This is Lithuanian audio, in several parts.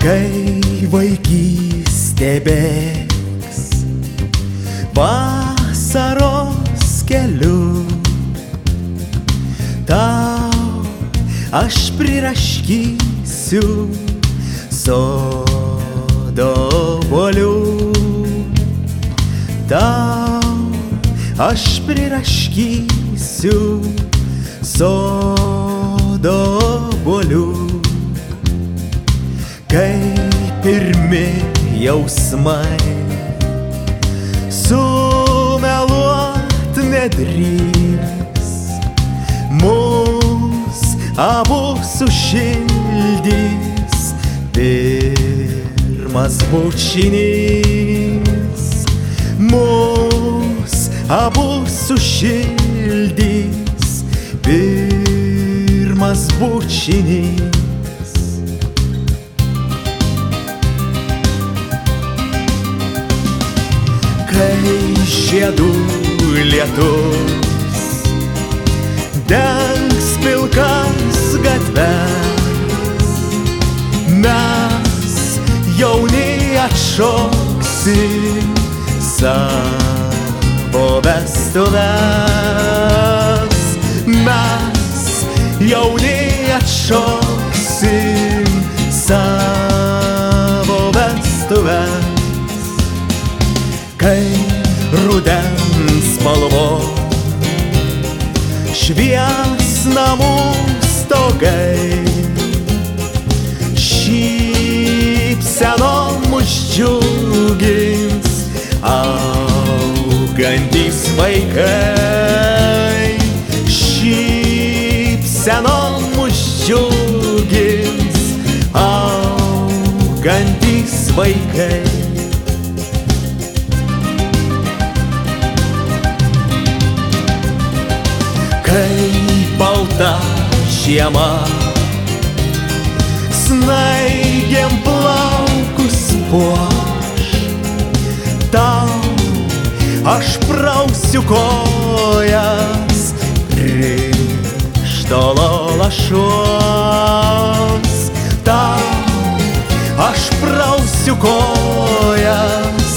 Kai vaikystė bėgs vasaros keliu, tau aš priraškysiu sodo obuolių. Tau aš priraškysiu sodo obuolių. Kai pirmi jausmai sumeluot nedrįs, mus abu sušildys pirmas bučinys. Mus abu sušildys pirmas bučinys. Kai žiedų lietus dengs pilkas gatves, mes jauni atšoksim savo vestuves. Mes jauni atšoksim savo vestuves. Kai rudens spalvos švies namų stogai, šypsenom mus džiugins augantys vaikai. Šypsenom mus džiugins augantys vaikai. Kai balta žiema snaigėm plaukus puoš, tau aš prausiu kojas krištolo lašuos. Tau aš prausiu kojas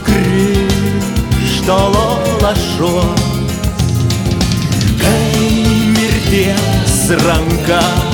krištolo lašuos. Kai mirties ranka